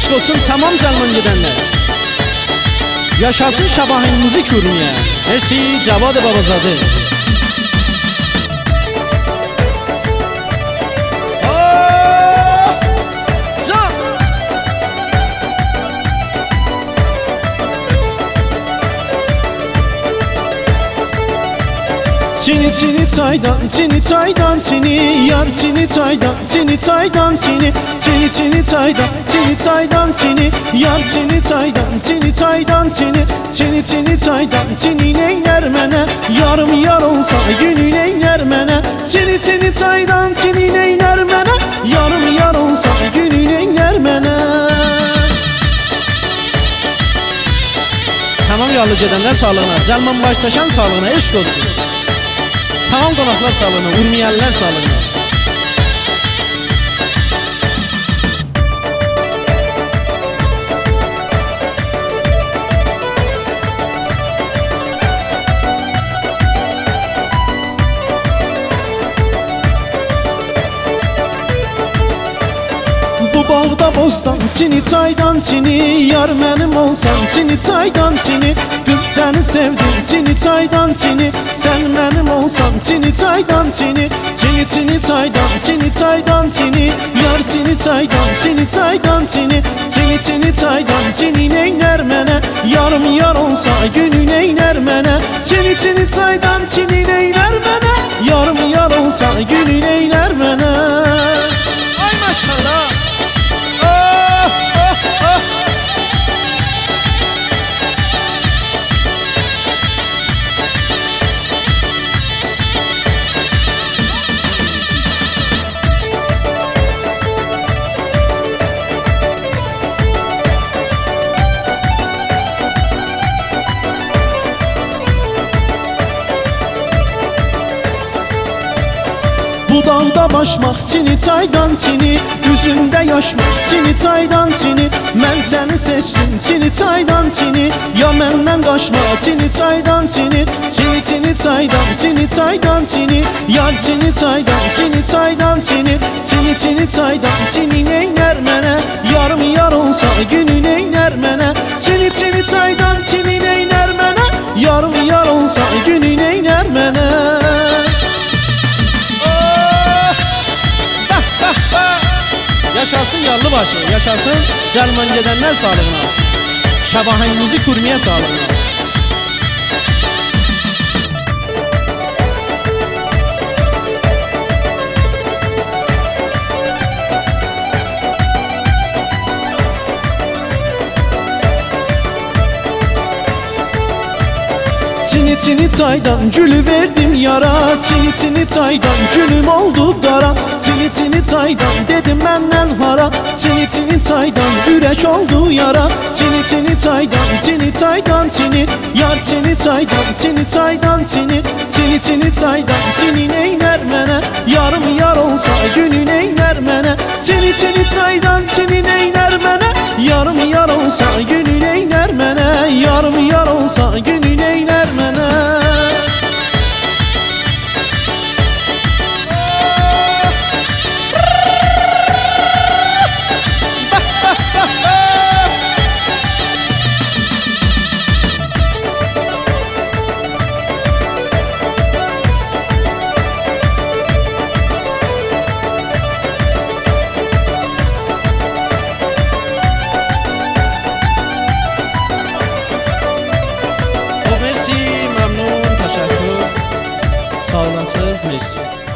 Eşq olsun tamam Zalman gedənlər. Yaşasın Şabahin müzik ürünüyə. Mersi Cavad Babazadə. Çini çini çaydan, çini çaydan, çini yar çini çaydan, çini çaydan, çini çini çini çaydan, çini çaydan, çini yar çini çaydan, çini çaydan, çini çini çini çaydan, çini neyler mene yarım yar olsa günü neyler mene çini çini çaydan, çini neyler mene yarım yar olsa günü neyler mene. Tamam yollu gedənlər sağlığına, Zalman başlaşan sağlığına, eşq olsun. Tamam qonaqlar sağlığına, urmiyenlər sağlığına. Bu bağda bostan çini çaydan çini yar mənim olsan çini çaydan çini kız seni sevdim çini çaydan çini sen mənim olsan çini çaydan çini çini çini çaydan çini çaydan çini yar çini çaydan çini çaydan çini çini çini çaydan çini neyler mənə yarım yar olsa günü neyler mənə çini çini çaydan çini neyler mənə yarım yar olsa günü neyler mənə. Ay maşallah. Bu dağda başmaq çini çaydan çini üzümdə yaşmaq çini çaydan çini mən səni seçdim çini çaydan çini ya məndən qaçma çini çaydan çini çini çini çaydan çini çaydan çini yar çini çaydan çini çaydan çini çini çini çaydan çini neylər mənə yarım yar olsa günü neylər mənə çini çini çaydan çini neylər mənə yarım yar olsa günü neylər mənə. Yaşasın Yallıbaşı, yaşasın Zalman gedənlər sağlığına, Şabahin müzik ürünüyə sağlığına. Çini çini çaydan gülü verdim yara çini çini çaydan gülüm oldu qara çini çini çaydan dedim məndən hara çini çini çaydan ürək oldu yara çini çini çaydan çini çaydan çini yar çini çaydan çini çaydan çini çini çini çaydan çini neylər mənə yarım yar olsa günü neylər mənə çini çini çaydan çini neylər mənə yarım yar olsa günü neylər mənə yarım yar olsa günü neylər mənə. Mersi, məmnun, təşəkkür. Sağ olasınız, mersi.